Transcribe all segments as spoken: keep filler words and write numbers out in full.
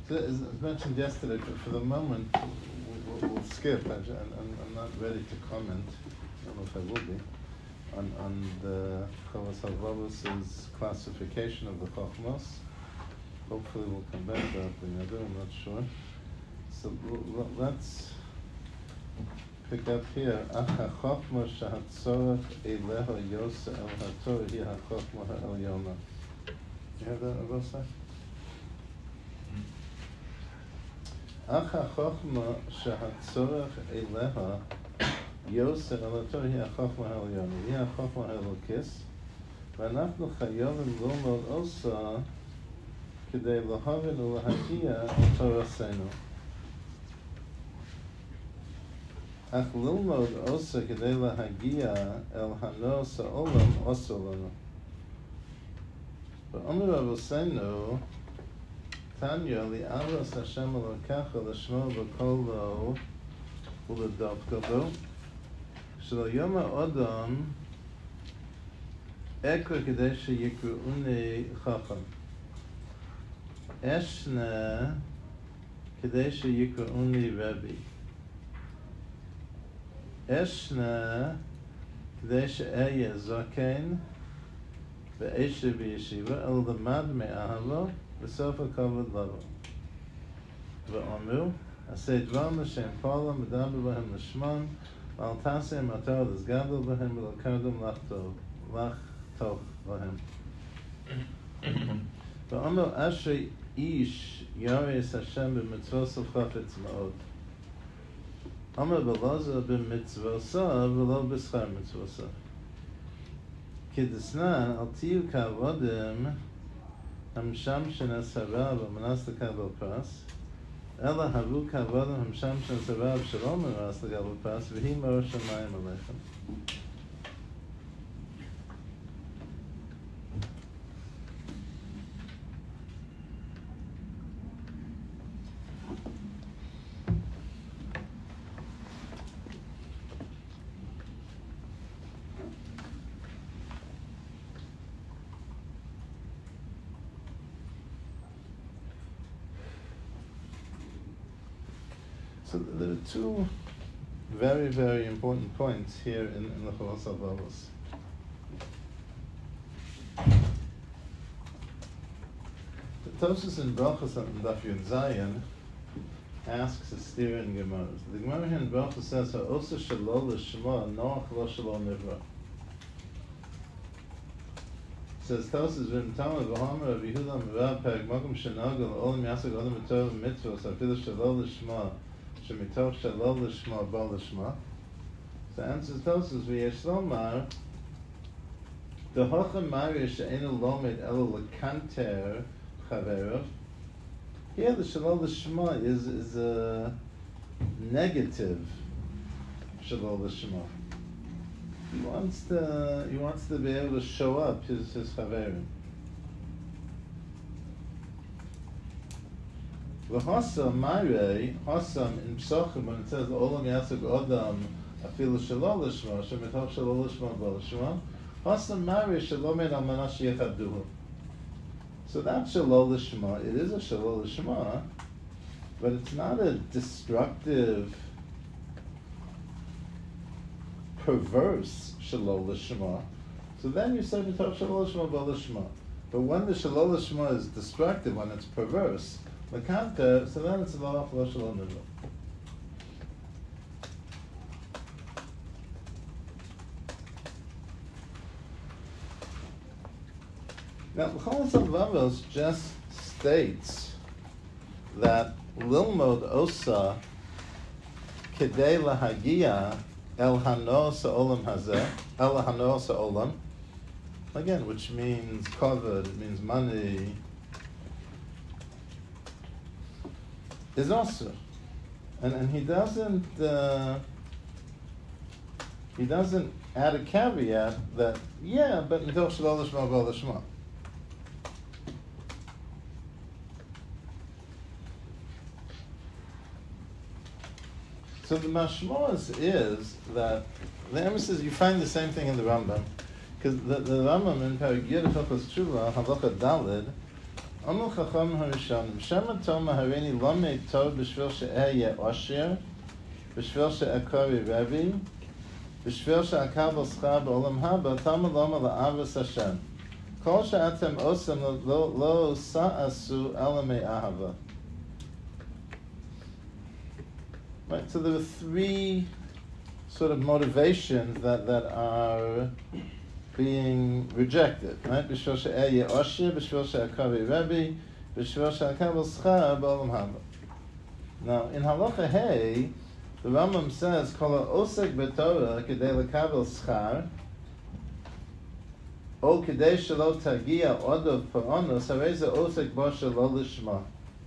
So as mentioned yesterday, for, for the moment, we'll, we'll skip. I, I'm, I'm not ready to comment. I don't know if I will be on on the Chovos HaLevavos' classification of the Chochmos. Hopefully, we'll come back to that. I'm not sure. So l- let's pick up here. Ach hachochma shehatzorach eileha yosa el haTorah hi hachochma ha'elyona. You have that, Agosa? Ach hachochma shehatzorach eileha yosa el haTorah hi hachochma ha'elyona. Hi hachochma ha'elokis. ואנחנו חייבים ללמוד also כדי להבין ולהגיע אל תורתנו. אך ללמוד עושה כדי להגיע אל הנוס העולם אסור לנו. ואומר רבותינו, תניא לאהבת השם אלוקיך לשמוע בקולו ולדבק בו, שלא יאמר אדם אקרא כדי שיקראוני חכם. אשנה כדי שיקראוני רבי. אשנה כדי שאהיה זקן ואשב בישיבה, אלא למד מאהבו בסוף הכבוד לבו. ואומר, עשה דברים לשם פועלם מדבר בהם לשמם, ואל תעשה מטרה לסגדל בהם ולא קרדם לחתוך בהם. ואומר, אשרי איש ירא את השם במצוות חפץ מאוד. אמר בלעזר במצוותיו ולא בשכר מצוותיו. כי דתנן אל תהיו כעבדים המשמשים לרב ומנסים לקבל פרס, אלא הבו כעבדים המשמשים לרב שלא מנסים לקבל פרס, והיא מאור שמיים עליכם. So there are two very, very important points here in, in the Chovos HaLevavos. The Tosfos in Brachos and Daf Yud Zayin asks a steer in Gemara. The Gemara here in Brachos says, "Ha'osa shelo l'shma, noach lo shelo nivra." Says Tosfos v'im Talmud v'homer Rabbi Yehuda Merav Perek Makom Shenagel Olam Yasek Adam B'Torah Mitzvos Afilu shelo l'shma Shemitoch shelo l'shma ba l'shma. So answers Tosfos v'yesh lomar the hochem mari she'enu lomed elo lekanter chaverov. Here the shelo l'shma is is a negative shelo l'shma. He wants to he wants to be able to show up his his chaverim. V'hasam ma'irei, hasam in Psachim, when it says olam yasek odam afilu shelo l'shma, shemitoch shelo l'shma ba l'shma, hasam ma'irei shelo med al manash yechaduhu. So that's shelo l'shma. It is a shelo l'shma, but it's not a destructive, perverse shelo l'shma. So then you say mitoch shelo l'shma ba l'shma. But when the shelo l'shma is destructive, when it's perverse, Makanta, so then it's a law of lo shelo nivra. Now, the Chovos HaLevavos just states that lilmod osa kedei lahagia el hanos ha'olam hazeh, el hanos ha'olam, again, which means covered, it means money, is also, and and he doesn't uh, he doesn't add a caveat that yeah, but until shelo l'shma ba l'shma. So the mashmos is that the emphasis you find the same thing in the Rambam, because the, the Rambam in Perek Yud Hilchos Tshuva Halacha Daled Amul Chacham Harishonim, Shema Toma Harini Lamed Tov B'Shvil She'eh Osher, B'Shvil She'ekori Rebbe, B'Shvil She'akabel Schar B'Olam Haba, Tama Lama La'avas Hashem. Kol She'atem Osem Lo Sa'asu Elamei Ahava. Right, so there are three sort of motivations that, that are being rejected, right? B'shvil she'eh osher, b'shvil she'akari Rebbe, b'shvil she'akabel schar b'olam haba. Now, in Halacha Hey, the Rambam says, Kol ha'osek b'Torah kedei lekabel schar, o kedei shelo tagia odov pa'onos, harei ze osek bo shelo lishma.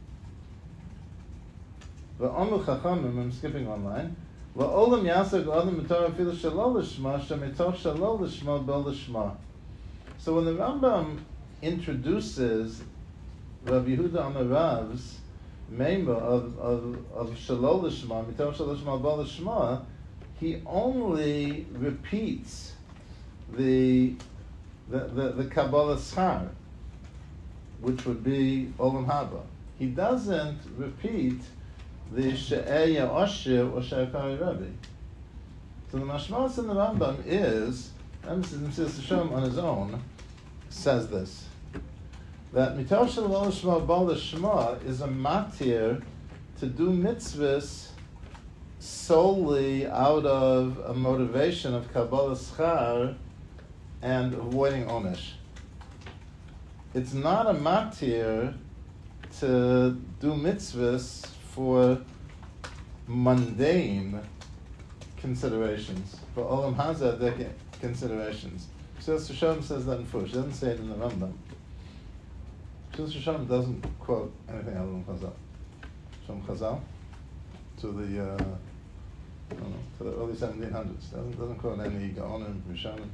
V'omu chachamim, I'm skipping one line, V'olam yasek l'adam b'Torah afilu shelo lishma, shemitoch shelo lishma b'o lishma. So when the Rambam introduces Rabbi Yehuda Amarav's member of of of shelo lishma, mitoch shelo lishma b'o lishma, he only repeats the the the, the Kabbalah schar, which would be olam haba. He doesn't repeat the she'eh osher or she'akari Rebbe. So the mashmalas in the Rambam is, and Mesilas Yesharim on his own says this, that mitoch shelo lishma b'o lishma is a matir to do mitzvahs solely out of a motivation of Kabbalah schar and avoiding onesh. It's not a matir to do mitzvahs for mundane considerations, for olam hazeh considerations. Mesilas Yesharim says that in Fush. He doesn't say it in the Rambam. Mesilas Yesharim doesn't quote anything other than Chazal. From Chazal to the uh, I don't know, to the early seventeen hundreds. Doesn't doesn't quote any Gaonim, Rishonim.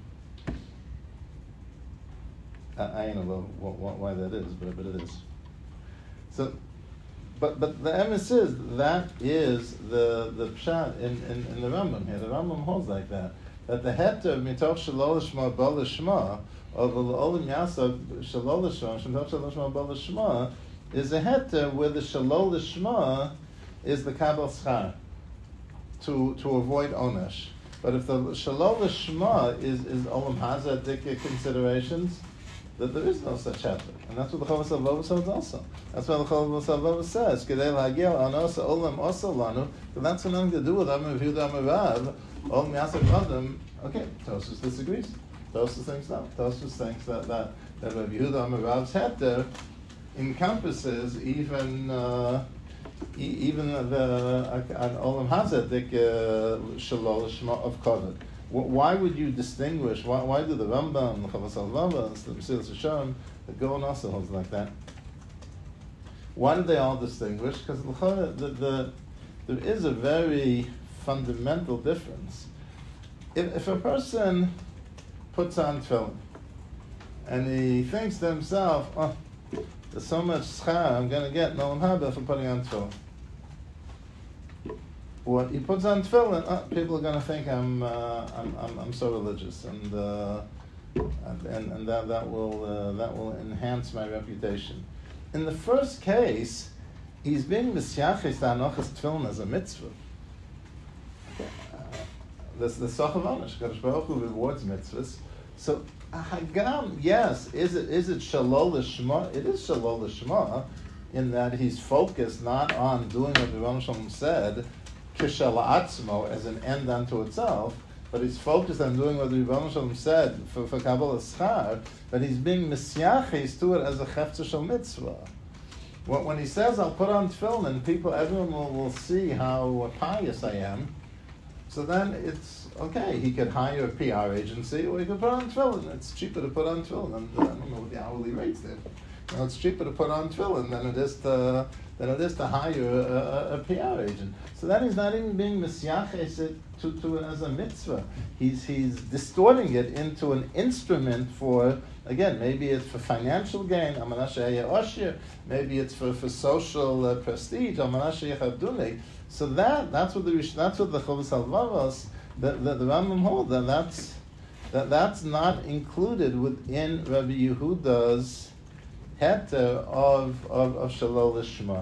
I, I don't know what, why that is, but but it is. So. But but the emes is that is the the pshat in, in, in the Rambam here. The Rambam holds like that. That the heter mitoch shelo lishma b'o lishma of olam yasok shelo lishma mitoch shelo lishma b'o lishma is a heter where the shelo lishma is the kabel schar to to avoid onesh. But if the shelo lishma is is olam hazeh dikya considerations, that there is no such heter. And that's what the Chovos HaLevavos holds also. That's why the Chovos HaLevavos says, Kedei lahagia l'anosa olam osa lanu, but that's got nothing to do with Amar Yehuda Amarav, olam yasek adam. Okay, Tosfos disagrees. Tosfos thinks no. Tosfos thinks that, that, that Rabbi Yehuda Amarav's heter encompasses even uh, e- even the an olam hazeh dik shelo lishma of kovod. Why would you distinguish? Why, why do the Rambam, the Chovos HaLevavos, the Mesilas Yesharim, the Gaon also holds like that? Why do they all distinguish? Because the, the, the, there is a very fundamental difference. If, if a person puts on tefillin and he thinks to himself, "Oh, there's so much schar I'm going to get in olam haba for putting on tefillin," what he puts on tefillin, oh, people are going to think I'm, uh, I'm, I'm, I'm so religious, and uh, and and that that will uh, that will enhance my reputation. In the first case, he's being misyaches hanochas tefillin as a mitzvah. Uh, this the soch of onesh. Kadosh Baruch Hu rewards mitzvahs. So hagam, yes, is it is it shelo lishma? It is shelo lishma, in that he's focused not on doing what the Rebbeinu Shalom said, kishel atzmo, as an end unto itself, but he's focused on doing what the Rebbeinu Shalom said for, for Kabbalah schar, but he's being misyaches to it as a chefetz shel mitzvah. When, when he says, I'll put on tefillin, people, everyone will, will see how pious I am, so then it's, okay, he could hire a P R agency, or he could put on tefillin. It's cheaper to put on tefillin, and uh, I don't know what the hourly rates there. You know, it's cheaper to put on tefillin than it is to than it is to hire a, a, a P R agent. So that he's not even being misyaches to, to it as a mitzvah. He's he's distorting it into an instrument for, again, maybe it's for financial gain, maybe it's for, for social uh, prestige. So that that's what the that's what the Chovos HaLevavos, the, the, the Rambam hold, that that's that that's not included within Rabbi Yehuda's heter of of of shalol lishma.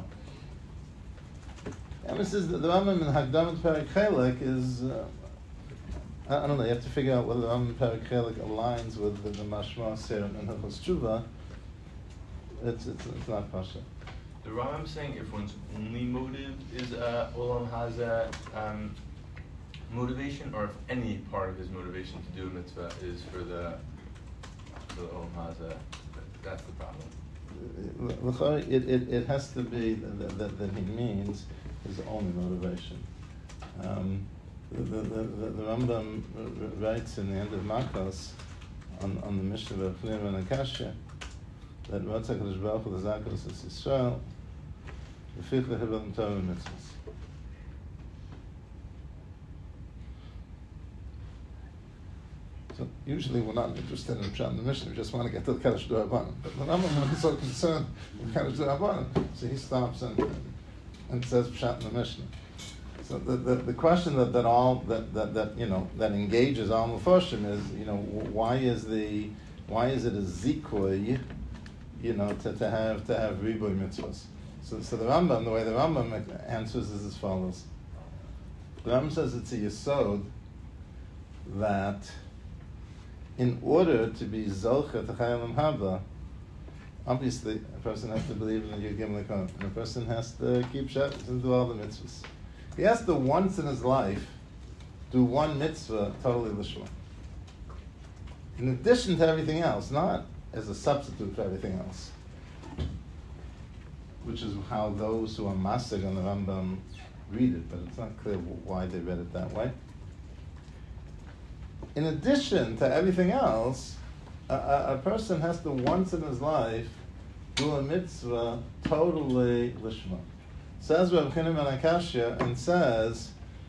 And says that the Rambam in Hagdamat Perek Chelek is, uh, I, I don't know, you have to figure out whether the Rambam in Perek Chelek aligns with the, the Mashma Ser and Hilchos Tshuva. It's, it's, it's not Pasha. The Rambam saying if one's only motive is uh, Olam Hazeh um, motivation, or if any part of his motivation to do a mitzvah is for the, for the Olam Hazeh, that's the problem. It, it, it has to be that, that, that he means his only motivation. Um, the, the, the, the Rambam writes in the end of Makos on, on the Mishnah of Pnei and Akashya that Ratzak HaKadosh Baruch Hu L'Zakos Es Yisrael V'fich L'Hibbel Torah Mitzvahs. So usually we're not interested in Pshat in the Mishnah, we just want to get to the Kaddish D'Rabbanan. But the Rambam is so concerned with Kaddish D'Rabbanan, so he stops and, and says Pshat in the Mishnah. So the, the, the question that, that all that, that, that you know that engages all Mephoshim is, you know, why is the why is it a zikui, you know, to, to have to have riboy mitzvahs? So so the Rambam, the way the Rambam answers is as follows. The Rambam says it's a yesod that in order to be zolcha to chayalim haba, obviously a person has to believe in the Yud Gimel Kohen, and a person has to keep Shabbat and do all the mitzvahs. He has to once in his life do one mitzvah totally lishma. In addition to everything else, not as a substitute for everything else, which is how those who are masig on the Rambam read it, but it's not clear why they read it that way. In addition to everything else, a, a, a person has to once in his life do a mitzvah totally lishma. Says Rav Chinim ben Akashya and says,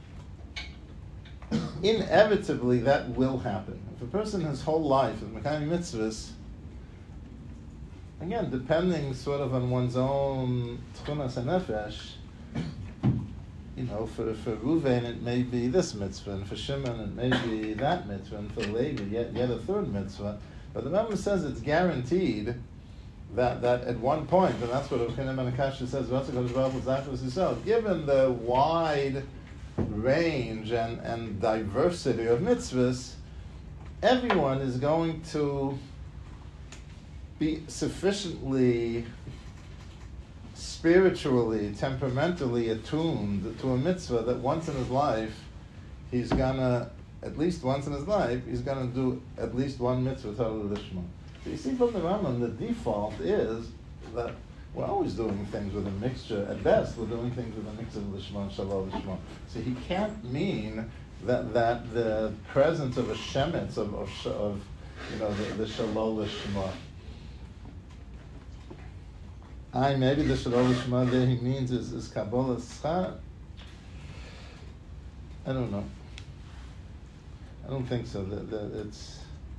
inevitably that will happen. If a person his whole life is mekayim mitzvahs, again, depending sort of on one's own tchunas hanefesh, you know, for, for Ruvain it may be this mitzvah, and for Shimon it may be that mitzvah, and for Levi yet, yet a third mitzvah. But the Rambam says it's guaranteed that, that at one point, and that's what Rav Chinim ben Akashya says, given the wide range and, and diversity of mitzvahs, everyone is going to be sufficiently spiritually, temperamentally attuned to a mitzvah that once in his life, he's gonna, at least once in his life, he's gonna do at least one mitzvah totally lishma. So you see from the Rambam, the default is that we're always doing things with a mixture. At best, we're doing things with a mixture of lishma and shalom lishma. So he can't mean that that the presence of a shemetz of of, of you know the, the shalom lishma. I maybe the shalom lishma there he means is is kabbalah schar. I don't know. I don't think so. That, that it's.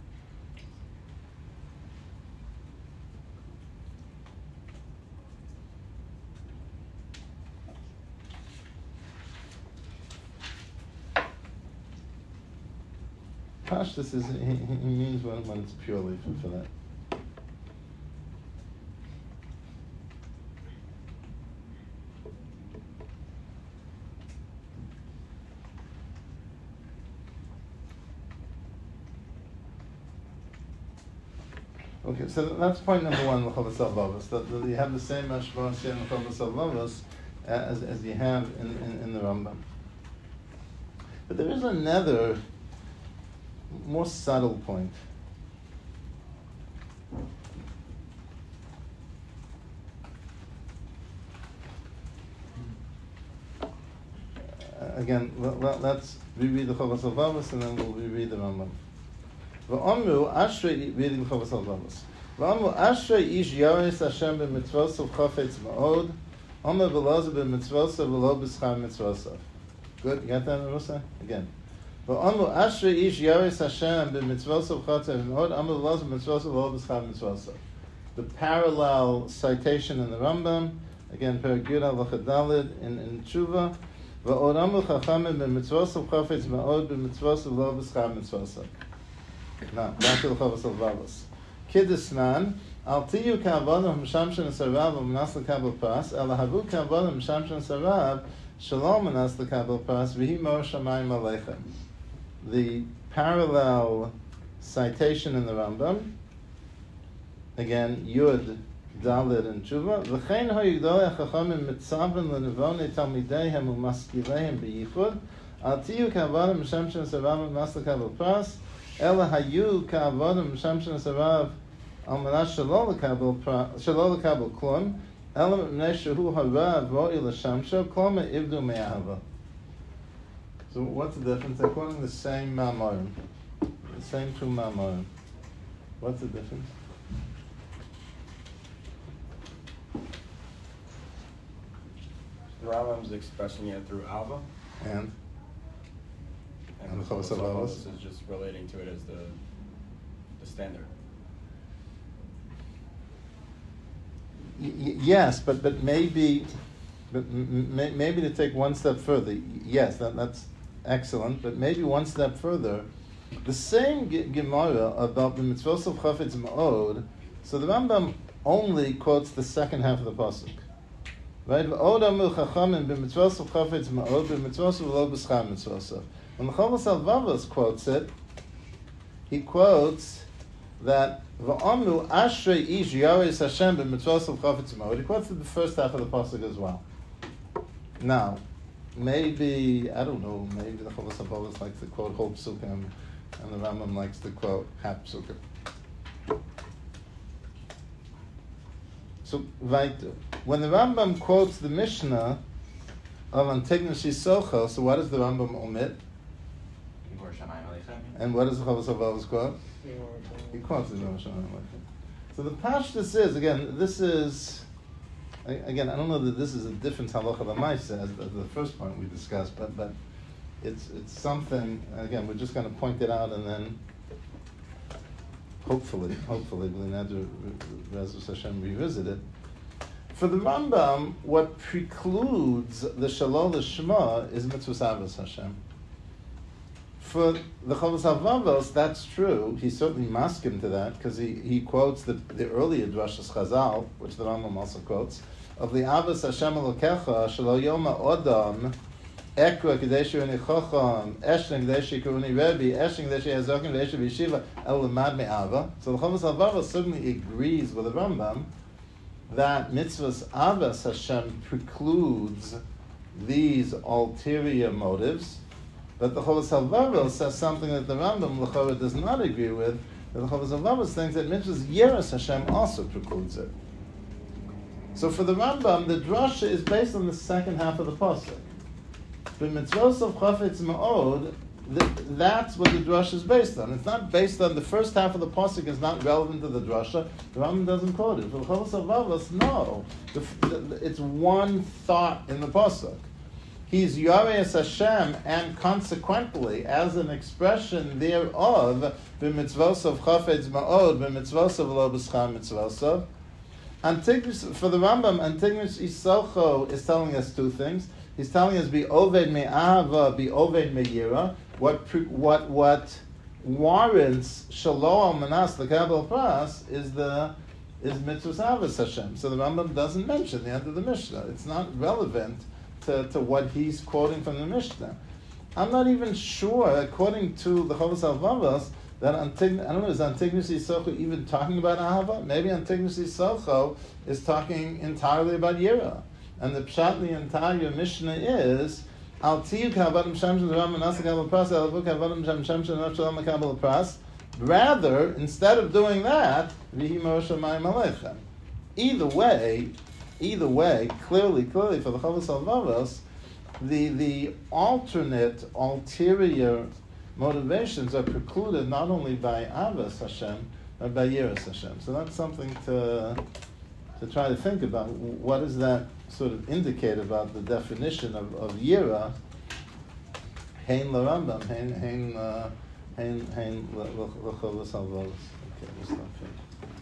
Pashtus is he, he means when, when it's purely for, for that. Okay, so that's point number one, L'chol V'Sal that, that you have the same mashma in L'chol V'Sal as as you have in, in, in the Rambam. But there is another more subtle point. Uh, again, let, let's reread the Chovas HaLevavos and then we'll reread the Rambam. V'omru ashrei reading the Chovas HaLevavos. V'omru ashrei ish yoris Hashem b'mitzvosav chafetz ma'od. Omer v'loz b'mitzvosav v'lo b'schar mitzvosav. Good, you got that, Rusa? Again. V'omru ashrei ish yoris Hashem b'mitzvosav chafetz ma'od. Omer v'loz b'mitzvosav v'lo b'schar mitzvosav. The parallel citation in the Rambam, again, Perek Yud Halacha Daled in in Tshuva. V'oramu chachamim b'mitzvosav chafetz ma'od b'mitzvosav v'lo b'schar mitzvosav. Now, back to the Chovas HaLevavos. Kidusnan, Al tiyu ka'avodim mishamshin sarav u'manas l'kabel pras, ela havu ka'avodim mishamshin sarav shalom u'manas l'kabel pras v'hi mor shamayim aleichem. The parallel citation in the Rambam, again, Yud, Dalet, and Tshuva, v'chein ha'yigdolei ha'chachamim mitzaven l'nevonei talmideihem u'maskileihem b'yichud, al tiyu ka'avodim mishamshin sarav u'manas l'kabel pras, ela hayu ka'avodim mishamshin sarav al manas shelo l'kabel klum, ela mipnei shehu harav ro'i l'shamsho, klum ivdu me'ahava. So what's the difference? They're quoting the same Mamorim, the same two Mamorim. What's the difference? The Rambam's expressing it through Ava, And? and And the the Chovos Chovos HaLevavos? is just relating to it as the the standard. Y- y- yes, but but maybe, but m- m- maybe to take one step further. Yes, that, that's excellent. But maybe one step further, the same G- Gemara about the mitzvos of Chafetz Ma'od. So the Rambam only quotes the second half of the pasuk, right? V'od amu chachamim b'mitzvos of Chafetz Ma'od b'mitzvos of lo b'schar mitzvos. When the Chovos HaLevavos quotes it, he quotes that v'amu ashrei ish yareis Hashem b'mitzvos of Chafetz Ma'od. He quotes the first half of the pasuk as well. Now, maybe, I don't know, maybe the Chovos HaLevavos likes to quote whole psukim, and the Rambam likes to quote half psukim. So, weiter. When the Rambam quotes the Mishnah of Antignos Yisocho, so what does the Rambam omit? And what does the Chovos HaLevavos quote? He quotes the Mishnah. So the Pashtus is, again, this is, again, I don't know that this is a different halacha l'maisa as the, the first point we discussed, but but it's it's something. Again, we're just going to point it out and then hopefully, hopefully, B'linadu Rezus Hashem revisit it. For the Rambam, what precludes the Shalol Lishma is Mitzvus Avos Hashem. For the Chovos HaLevavos, that's true. He's certainly masking to that because he, he quotes the, the earlier Drashas Chazal, which the Rambam also quotes, of the Avos Hashem Elokecha Shelo Yoma Odam Ekra Kadeshu Uni Chocham Eshne Kadeshu Kuruni Rebbe Eshne Kadeshu Hazokim Kadeshu B'Yeshiva El Lamad Me'ava. So the Chovos HaLevavos certainly agrees with the Rambam that Mitzvahs Avos Hashem precludes these ulterior motives. But the Chovos HaLevavos says something that the Rambam L'chora does not agree with. That the Chovos HaLevavos thinks that mitzvahs Yeras Hashem also precludes it. So for the Rambam, the drasha is based on the second half of the pasuk. The mitzvos of Chafetz Ma'od, that's what the drasha is based on. It's not based on the first half of the pasuk. Is not relevant to the drasha. The Rambam doesn't quote it. For the Chovos HaLevavos, no, the, the, it's one thought in the pasuk. He's Yareis Hashem, and consequently, as an expression thereof, b'mitzvos of Chafetz Ma'od, b'mitzvos of lo b'schar mitzvos. Antignos, for the Rambam, Antignos Yisocho is telling us two things. He's telling us, be oved me'ahava, be oved me'yira. What what what warrants shalom manas l'kabel pras is the is mitzvos avos Hashem. So the Rambam doesn't mention the end of the Mishnah. It's not relevant To, to what he's quoting from the Mishnah. I'm not even sure, according to the Chovos HaLevavos, that Antignos, I don't know, is Antignos Yisocho even talking about Ahava? Maybe Antignos Yisocho is talking entirely about Yira. And the Pshat in the entire Mishnah is, Al tiyu ka'avadim shamshin d'ram manas l'kabel pras, al avu ka'avadim shamshin d'ram shalom l'kabel pras. Rather, instead of doing that, v'hi mor shamayim aleichem. Either way, Either way, clearly, clearly, for the Chovos HaLevavos, the the alternate, ulterior motivations are precluded not only by Avos Hashem, but by Yiras Hashem. So that's something to to try to think about. What does that sort of indicate about the definition of, of Yira? Hein l'Rambam, hein hein hein hein l'Chovos HaLevavos. Okay, we'll stop here.